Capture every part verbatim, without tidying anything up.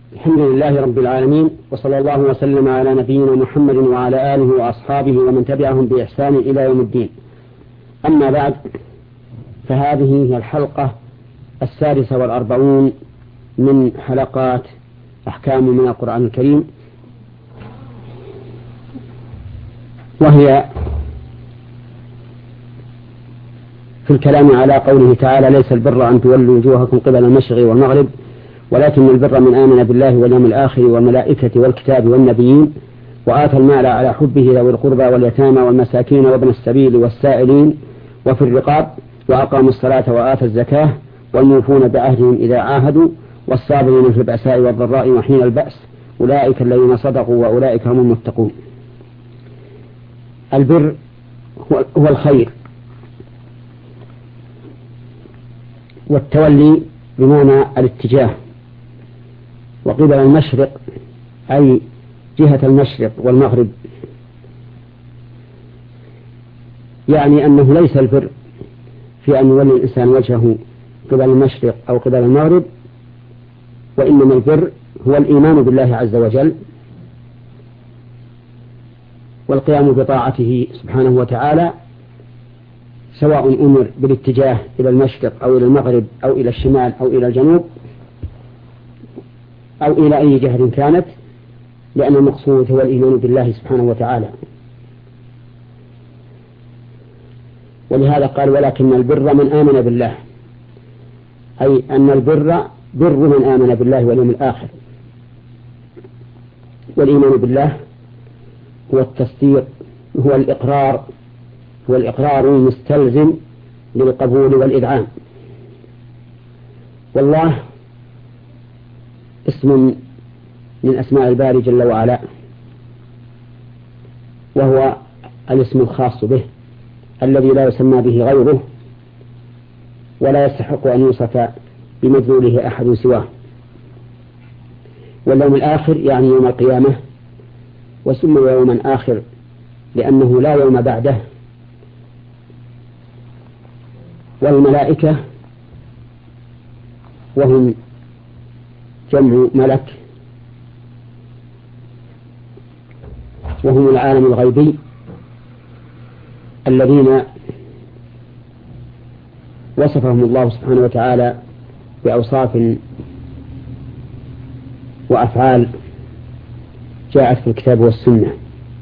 الحمد لله رب العالمين، وصلى الله وسلم على نبينا محمد وعلى آله وأصحابه ومن تبعهم بإحسان إلى يوم الدين. أما بعد، فهذه هي الحلقة السادسة والأربعون من حلقات أحكام من القرآن الكريم، وهي في الكلام على قوله تعالى: ليس البر أن تولوا وجوهكم قبل المشرق والمغرب ولكن البر من آمن بالله واليوم الآخر والملائكة والكتاب والنبيين وآتى المال على حبه ذوي القربى واليتامى والمساكين وابن السبيل والسائلين وفي الرقاب وأقاموا الصلاة وآتى الزكاة والموفون بعهدهم إذا عاهدوا والصابرين في البأساء والضراء وحين البأس أولئك الذين صدقوا وأولئك هم المتقون. البر هو الخير، والتولي بمعنى الاتجاه، وقبل المشرق أي جهة المشرق والمغرب، يعني أنه ليس البر في أن يولي الإنسان وجهه قبل المشرق أو قبل المغرب، وإنما البر هو الإيمان بالله عز وجل والقيام بطاعته سبحانه وتعالى، سواء أمر بالاتجاه إلى المشرق أو إلى المغرب أو إلى الشمال أو إلى الجنوب أو إلى أي جهة كانت، لأن المقصود هو الإيمان بالله سبحانه وتعالى. ولهذا قال: ولكن البر من آمن بالله، أي أن البر بر من آمن بالله واليوم الآخر. والإيمان بالله هو التصديق، هو الإقرار، هو الإقرار المستلزم للقبول والإذعان. والله اسم من أسماء الباري جل وعلا، وهو الاسم الخاص به الذي لا يسمى به غيره ولا يستحق أن يوصف بمدلوله أحد سواه. واليوم الآخر يعني يوم القيامة، وسمي يوما آخر لأنه لا يوم بعده. والملائكة وهم جمع ملك، وهم العالم الغيبي الذين وصفهم الله سبحانه وتعالى بأوصاف وأفعال جاءت في الكتاب والسنة.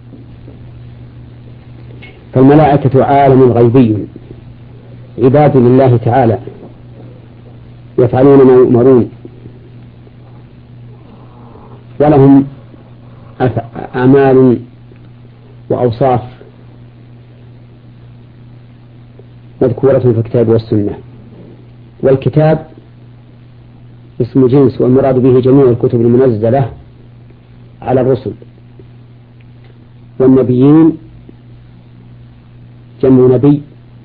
فالملائكة عالم غيبي، عباد لله تعالى يفعلون ما يؤمرون، ولهم أعمال وأوصاف مذكورة في الكتاب والسنة. والكتاب اسم جنس، والمراد به جميع الكتب المنزلة على الرسل. والنبيين جمع نبي،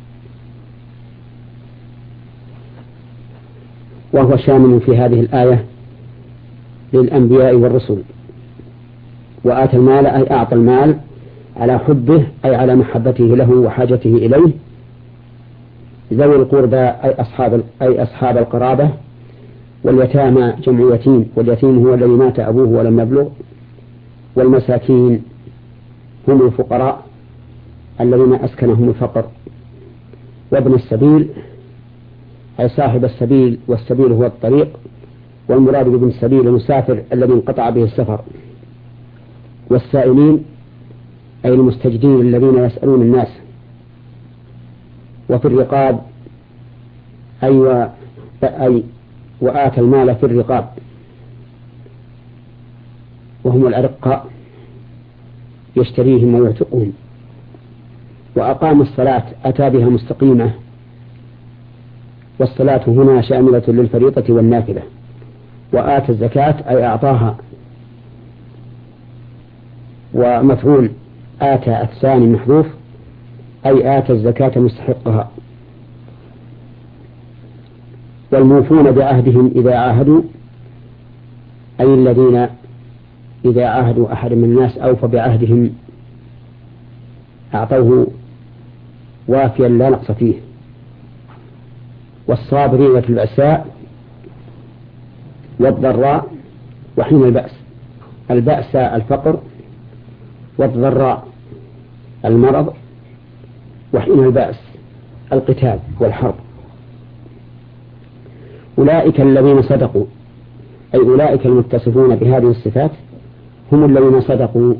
وهو شامل في هذه الآية للأنبياء والرسل. وآتى المال أي أعطى المال على حبه أي على محبته له وحاجته إليه. ذوي القربى أي أصحاب أي أصحاب القرابة. واليتامى جمع يتيم، واليتيم هو الذي مات أبوه ولم يبلغ. والمساكين هم الفقراء الذين أسكنهم الفقر. وابن السبيل أي صاحب السبيل، والسبيل هو الطريق، والمراد بابن السبيل المسافر الذي انقطع به السفر. والسائلين أي المستجدين الذين يسألون الناس. وفي الرقاب أي, و... أي وآتى المال في الرقاب، وهم الأرقاء يشتريهم ويعتقون. وأقام الصلاة أتى بها مستقيمة، والصلاة هنا شاملة للفريضة والنافلة. وآتى الزكاة أي أعطاها، ومفعول آتى الثاني محذوف أي آتى الزكاة مستحقها. والموفون بعهدهم إذا عاهدوا أي الذين إذا عاهدوا أحد من الناس أوفى بعهدهم أعطوه وافيا لا نقص فيه. والصابرين في البأساء والضراء وحين البأس. البأس الفقر، والضراء المرض، وحين البأس القتال والحرب. أولئك الذين صدقوا، أي أولئك المتصفون بهذه الصفات هم الذين صدقوا،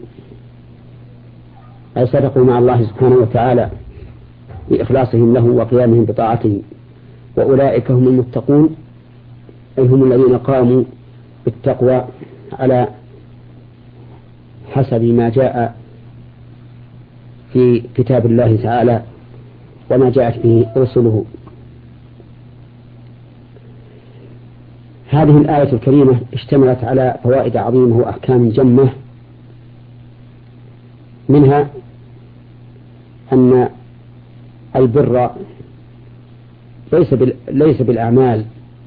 أي صدقوا مع الله سبحانه وتعالى بإخلاصهم له وقيامهم بطاعته. وأولئك هم المتقون، أي هم الذين قاموا بالتقوى على حسب ما جاء في كتاب الله تعالى وما جاءت به رسله. هذه الآية الكريمة اشتملت على فوائد عظيمة وأحكام جمة، منها أن البر ليس ليس بالأعمال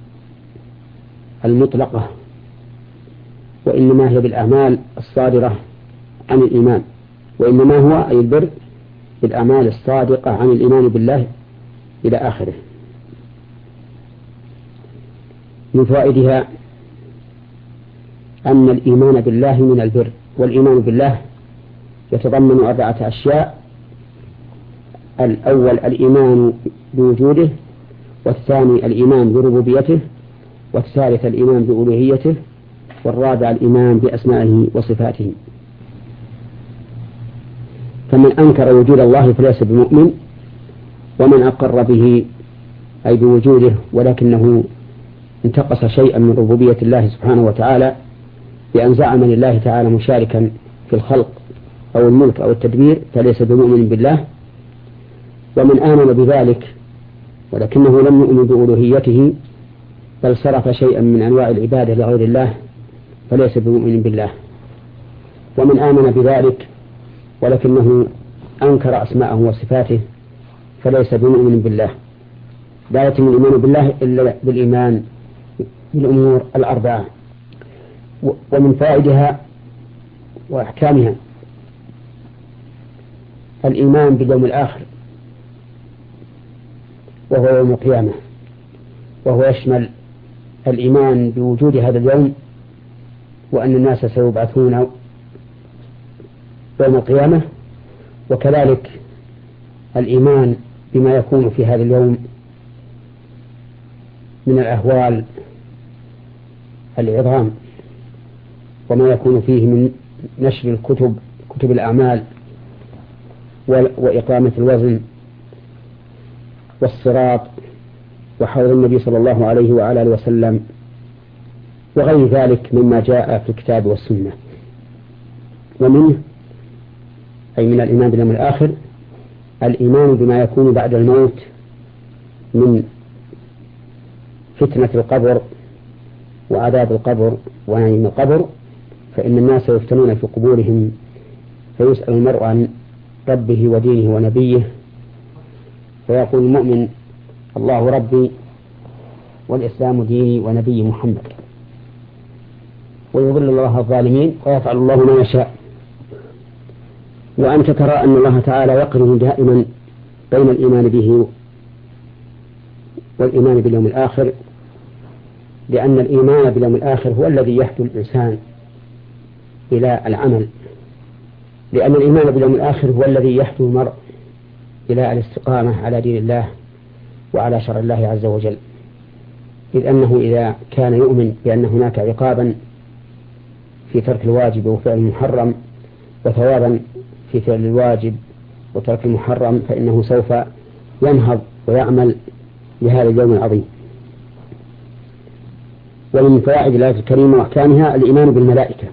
المطلقة، وإنما هي بالأعمال الصادرة عن الإيمان، وإنما هو أي البر بالأعمال الصادقة عن الإيمان بالله إلى آخره. من فوائدها أن الإيمان بالله من البر، والإيمان بالله يتضمن أربعة أشياء: الأول الإيمان بوجوده، والثاني الإيمان بربوبيته، والثالث الإيمان بألوهيته، والرابع الإيمان بأسمائه وصفاته. فمن أنكر وجود الله فليس بمؤمن، ومن أقر به أي بوجوده ولكنه انتقص شيئا من ربوبية الله سبحانه وتعالى بأن زعم لله تعالى مشاركا في الخلق أو الملك أو التدبير فليس بمؤمن بالله. ومن آمن بذلك ولكنه لم يؤمن بألوهيته بل صرف شيئا من أنواع العبادة لغير الله فليس بمؤمن بالله. ومن آمن بذلك ولكنه أنكر أسماءه وصفاته فليس بمؤمن بالله. لا يتم الإيمان بالله إلا بالإيمان بالأمور الأربعة. ومن فائدها وأحكامها الإيمان باليوم الآخر، وهو يوم القيامة، وهو يشمل الإيمان بوجود هذا اليوم وأن الناس سيبعثون يوم القيامة، وكذلك الإيمان بما يكون في هذا اليوم من الأهوال العظام، وما يكون فيه من نشر الكتب كتب الأعمال وإقامة الوزن والصراط وحوض النبي صلى الله عليه وعلى آله وسلم وغير ذلك مما جاء في الكتاب والسنة. ومنه أي من الإيمان باليوم الآخر الإيمان بما يكون بعد الموت من فتنة القبر وعذاب القبر ونعيم القبر، فإن الناس يفتنون في قبورهم فيسأل المرء عن ربه ودينه ونبيه، فيقول المؤمن الله ربي والإسلام ديني ونبي محمد، ويضل الله الظالمين ويفعل الله ما يشاء. وأنت ترى أن الله تعالى يقرن دائما بين الإيمان به والإيمان باليوم الآخر، لأن الإيمان باليوم الآخر هو الذي يهدي الإنسان إلى العمل، لأن الإيمان باليوم الآخر هو الذي يهدي المرء إلى الاستقامة على دين الله وعلى شرع الله عز وجل، إذ أنه إذا كان يؤمن بأن هناك عقابا في ترك الواجب وفعل المحرم وثوابا في فعل الواجب وترك المحرم فإنه سوف ينهض ويعمل لهذا اليوم العظيم. ومن فوائد الآية الكريمة وأحكامها الإيمان بالملائكة،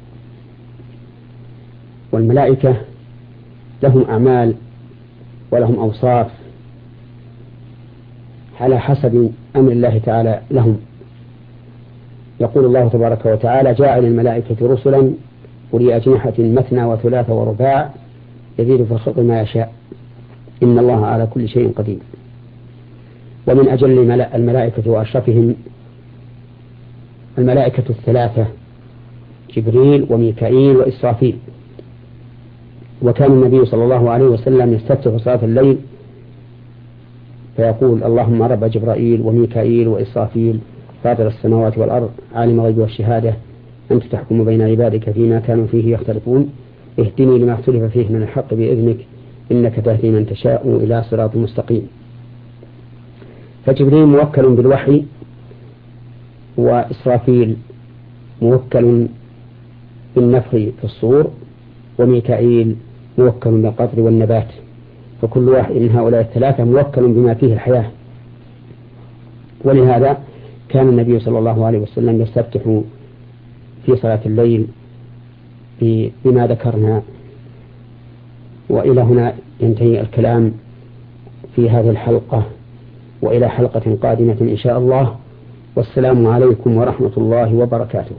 والملائكة لهم أعمال ولهم أوصاف على حسب أمر الله تعالى لهم. يقول الله تبارك وتعالى جاعل الملائكة رسلا أولي أجنحة مثنى وثلاث ورباع يزيد في الخلق ما يشاء إن الله على كل شيء قدير. ومن أجل الملائكة وأشرفهم الملائكة الثلاثة جبريل وميكائيل وإسرافيل. وكان النبي صلى الله عليه وسلم يستفتح صلاة الليل فيقول اللهم رب جبرائيل وميكائيل وإسرافيل فاطر السماوات والأرض عالم الغيب والشهادة أنت تحكم بين عبادك فيما كانوا فيه يختلفون اهدني لما اختلف فيه من الحق بإذنك إنك تهدي من تشاء إلى صراط مستقيم. فجبريل موكل بالوحي، وإسرافيل موكل بالنفخ في الصور، وميكائيل موكل بالقطر والنبات، فكل واحد من هؤلاء الثلاثة موكل بما فيه الحياة. ولهذا كان النبي صلى الله عليه وسلم يستفتح في صلاة الليل بما ذكرنا. وإلى هنا ينتهي الكلام في هذه الحلقة، وإلى حلقة قادمة إن شاء الله، والسلام عليكم ورحمة الله وبركاته.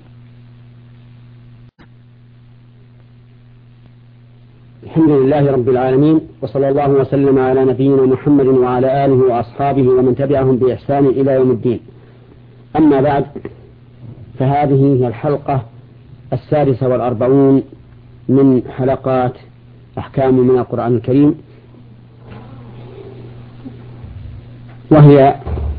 الحمد لله رب العالمين، وصلى الله وسلم على نبينا محمد وعلى آله وأصحابه ومن تبعهم بإحسان إلى يوم الدين. أما بعد، فهذه هي الحلقة السادسة والأربعون من حلقات أحكام من القرآن الكريم، وهي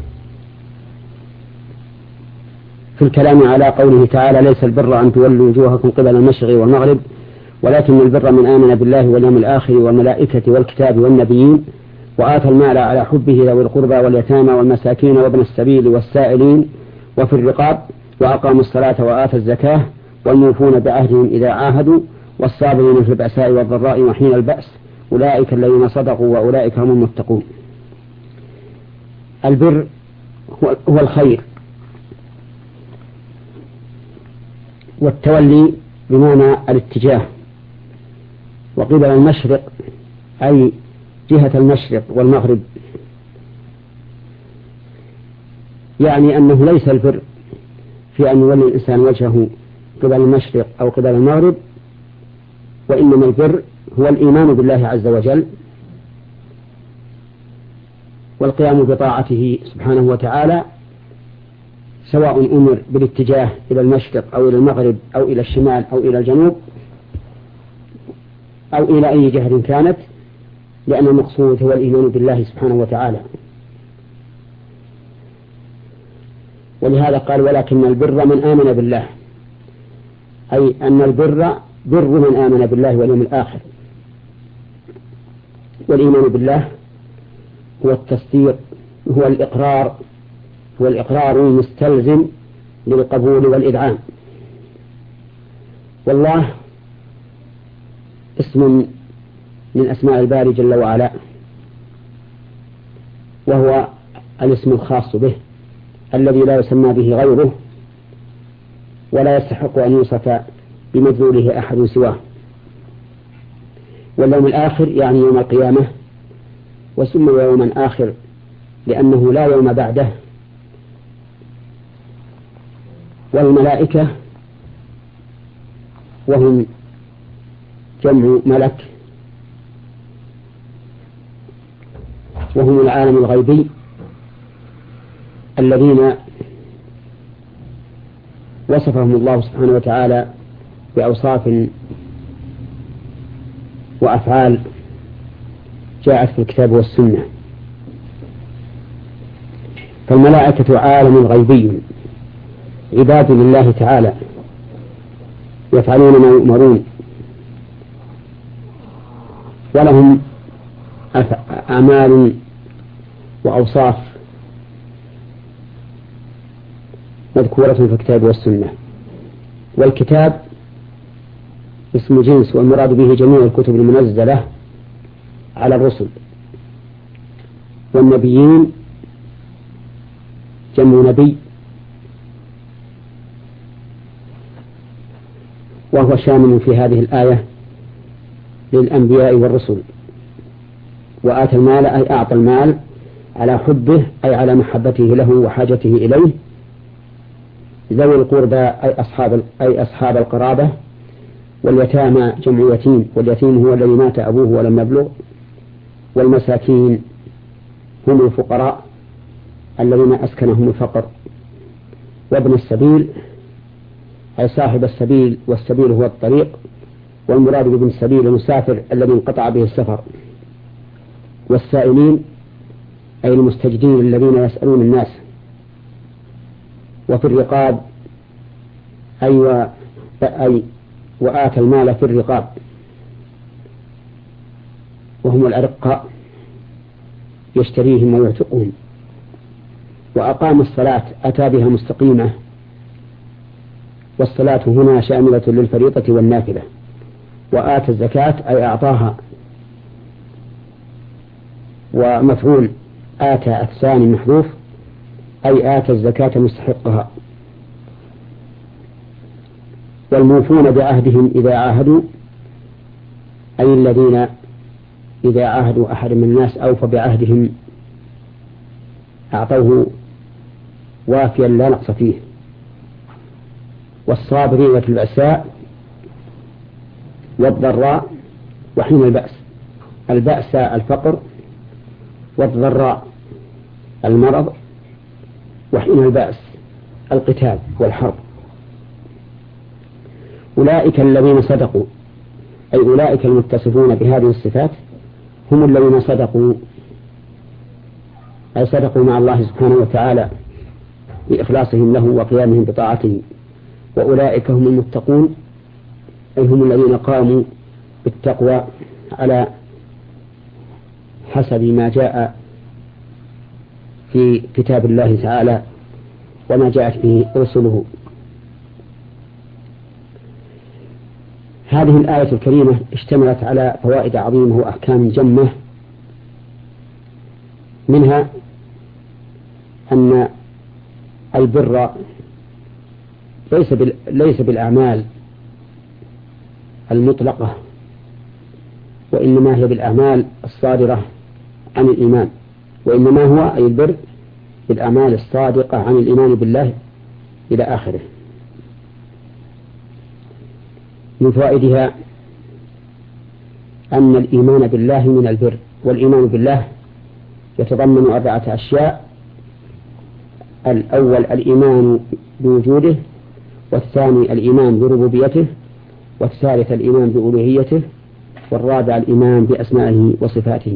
في الكلام على قوله تعالى: ليس البر أن تولوا وجوهكم قبل المشرق والمغرب ولكن البر من آمن بالله واليوم الآخر والملائكة والكتاب والنبيين وآتى المال على حبه ذوي القربى واليتامى والمساكين وابن السبيل والسائلين وفي الرقاب وأقاموا الصلاة وآتى الزكاة والموفون بعهدهم إذا عاهدوا والصابرين في البأساء والضراء وحين البأس أولئك الذين صدقوا وأولئك هم المتقون. البر هو الخير، والتولي بمعنى الاتجاه، وقبل المشرق أي جهة المشرق والمغرب، يعني أنه ليس البر في أن يولي الإنسان وجهه قبل المشرق أو قبل المغرب، وإنما البر هو الإيمان بالله عز وجل والقيام بطاعته سبحانه وتعالى، سواء أمر بالاتجاه إلى المشرق أو إلى المغرب أو إلى الشمال أو إلى الجنوب أو إلى أي جهة كانت، لأن المقصود هو الإيمان بالله سبحانه وتعالى. ولهذا قال: ولكن البر من آمن بالله، أي أن البر بر من آمن بالله واليوم الآخر. والإيمان بالله هو التصديق، هو الإقرار، هو الإقرار المستلزم للقبول والإذعان. والله اسم من أسماء الباري جل وعلا، وهو الاسم الخاص به الذي لا يسمى به غيره ولا يستحق أن يوصف بمدلوله أحد سواه. واليوم الآخر يعني يوم القيامة، وسمي يوما آخر لأنه لا يوم بعده. والملائكة وهم جمع ملك، وهم العالم الغيبي الذين وصفهم الله سبحانه وتعالى بأوصاف وأفعال جاءت في الكتاب والسنة. فالملائكة عالم غيبي، عباد لله تعالى يفعلون ما يؤمرون، ولهم أعمال وأوصاف مذكورة في الكتاب والسنة. والكتاب اسم جنس، والمراد به جميع الكتب المنزلة على الرسل. والنبيين جمع نبي، وهو شامل في هذه الآية للأنبياء والرسل. وآتى المال أي أعطى المال على حبه أي على محبته له وحاجته إليه، ذوي القربى أي أصحاب أي أصحاب القرابة، واليتامى جمع يتيم، واليتيم هو الذي مات أبوه ولم يبلغ، والمساكين هم الفقراء الذين أسكنهم الفقر، وابن السبيل أي صاحب السبيل، والسبيل هو الطريق، والمراد بابن السبيل المسافر الذي انقطع به السفر، والسائلين أي المستجدين الذين يسألون الناس، وفي الرقاب أي, و... أي وآتى المال في الرقاب وهم الأرقاء يشتريهم ويعتقون، وأقام الصلاة أتى بها مستقيمة، والصلاة هنا شاملة للفريضة والنافلة. وآتى الزكاة أي أعطاها، ومفعول آتى الثاني محذوف أي آتى الزكاة مستحقها. والموفون بعهدهم إذا عاهدوا أي الذين إذا عاهدوا أحد من الناس أوفى بعهدهم أعطوه وافيا لا نقص فيه. والصابرين في البأساء والضراء وحين البأس، البأس الفقر، والضراء المرض، وحين البأس القتال والحرب. أولئك الذين صدقوا أي أولئك المتصفون بهذه الصفات هم الذين صدقوا أي صدقوا مع الله سبحانه وتعالى بإخلاصهم له وقيامهم بطاعته. وأولئك هم المتقون أي هم الذين قاموا بالتقوى على حسب ما جاء في كتاب الله تعالى وما جاءت به رسله. هذه الآية الكريمة اشتملت على فوائد عظيمة وأحكام جمة، منها أن البر ليس ليس بالأعمال المطلقة، وإنما هي بالأعمال الصادرة عن الإيمان، وإنما هو أي البر بالأعمال الصادقة عن الإيمان بالله إلى آخره. من فوائدها أن الإيمان بالله من البر، والإيمان بالله يتضمن أربعة أشياء: الأول الإيمان بوجوده، والثاني الإيمان بربوبيته، والثالث الإيمان بألوهيته، والرابع الإيمان بأسمائه وصفاته.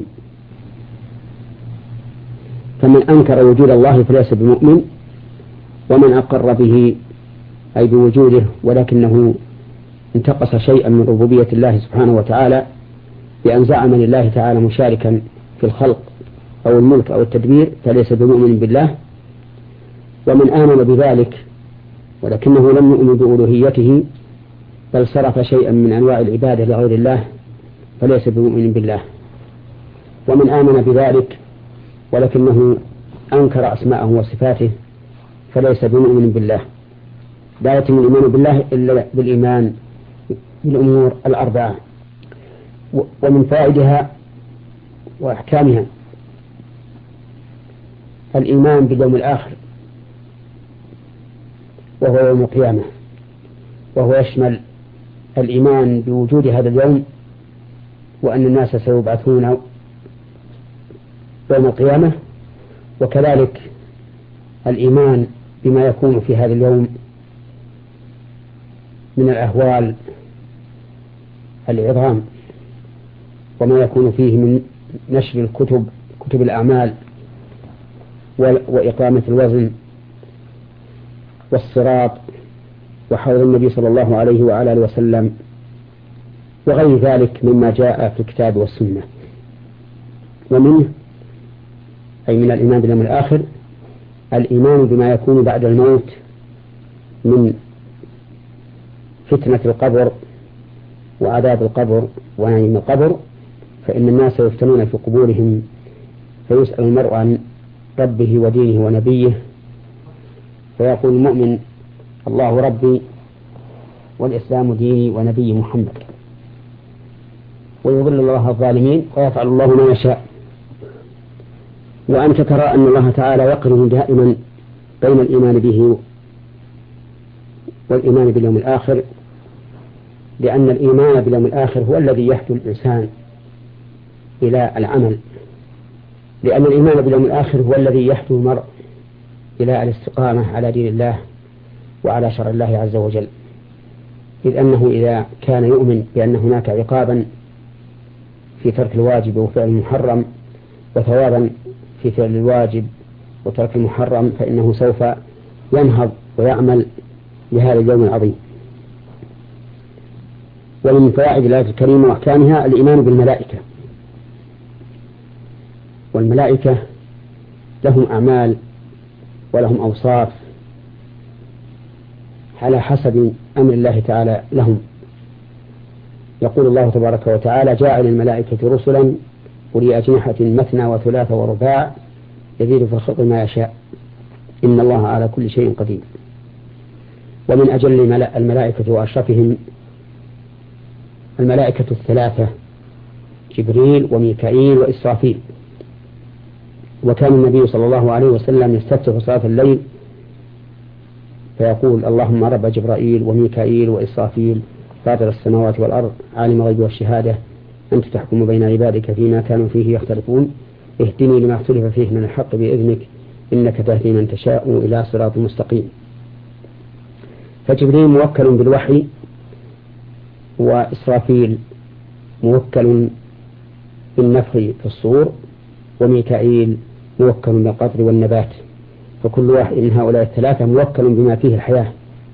فمن أنكر وجود الله فليس بمؤمن، ومن أقر به أي بوجوده ولكنه انتقص شيئا من ربوبية الله سبحانه وتعالى بأن زعم لله تعالى مشاركا في الخلق أو الملك أو التدبير فليس بمؤمن بالله. ومن آمن بذلك ولكنه لم يؤمن بألوهيته بل صرف شيئا من أنواع العبادة لغير الله فليس بمؤمن بالله. ومن آمن بذلك ولكنه أنكر أسماءه وصفاته فليس بمؤمن بالله. لا يتم الإيمان بالله إلا بالإيمان بالأمور الأربعة. ومن فائدها وأحكامها الإيمان باليوم الآخر وهو يوم القيامة، وهو يشمل الإيمان بوجود هذا اليوم وأن الناس سيبعثون يوم القيامة، وكذلك الإيمان بما يكون في هذا اليوم من الأهوال العظام وما يكون فيه من نشر الكتب كتب الأعمال وإقامة الوزن والصراط وحوض النبي صلى الله عليه وعلى آله وسلم وغير ذلك مما جاء في الكتاب والسنة. ومنه أي من الإيمان باليوم الآخر الإيمان بما يكون بعد الموت من فتنة القبر وعذاب القبر ونعيم القبر، فإن الناس يفتنون في قبورهم فيسأل المرء عن ربه ودينه ونبيه فيقول المؤمن الله ربي والإسلام ديني ونبي محمد، ويضل الله الظالمين ويفعل الله ما يشاء. وأنت ترى أن الله تعالى يقرن دائما بين الإيمان به والإيمان باليوم الآخر، لأن الإيمان باليوم الآخر هو الذي يهدي الإنسان إلى العمل، لأن الإيمان باليوم الآخر هو الذي يهدي المرء إلى الاستقامة على دين الله وعلى شرع الله عز وجل، إذ أنه إذا كان يؤمن بأن هناك عقابا في ترك الواجب وفعل المحرم وثوابا في فعل الواجب وترك المحرم فإنه سوف ينهض ويعمل لهذا اليوم العظيم. ومن فوائد الآية الكريمة وأحكامها الإيمان بالملائكة. والملائكة لهم أعمال ولهم أوصاف على حسب أمر الله تعالى لهم. يقول الله تبارك وتعالى: جاعل الملائكة رسلا أولي أجنحة مثنى وثلاث ورباع يزيد في الخلق ما يشاء إن الله على كل شيء قدير. ومن أجل الملائكة وأشرفهم الملائكة الثلاثة جبريل وميكائيل وإسرافيل. وكان النبي صلى الله عليه وسلم يستفتح صلاة الليل فيقول: اللهم رب جبرائيل وميكائيل وإسرافيل فاطر السماوات والأرض عالم الغيب والشهادة أنت تحكم بين عبادك فيما كانوا فيه يختلفون اهدني لما اختلف فيه من الحق بإذنك إنك تهدي من تشاء إلى صراط مستقيم. فجبريل موكل بالوحي، وإسرافيل موكل بالنفخ في الصور، وميكائيل موكل بالقطر والنبات. فكل واحد من هؤلاء الثلاثة موكل بما فيه الحياة.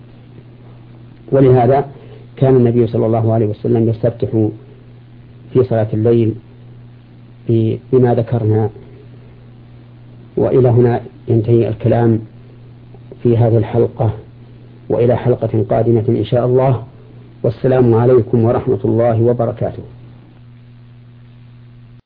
ولهذا كان النبي صلى الله عليه وسلم يستفتح في صلاة الليل بما ذكرنا. وإلى هنا ينتهي الكلام في هذه الحلقة، وإلى حلقة قادمة إن شاء الله، والسلام عليكم ورحمة الله وبركاته.